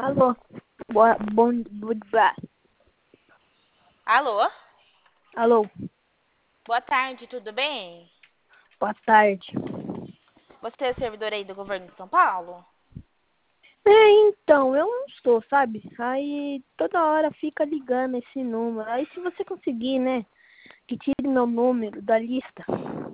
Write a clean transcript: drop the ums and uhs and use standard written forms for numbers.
Alô? Alô? Alô? Boa tarde, tudo bem? Boa tarde. Você é servidor aí do governo de São Paulo? Então, eu não estou, sabe? Aí toda hora fica ligando esse número. Aí se você conseguir, né, que tire meu número da lista.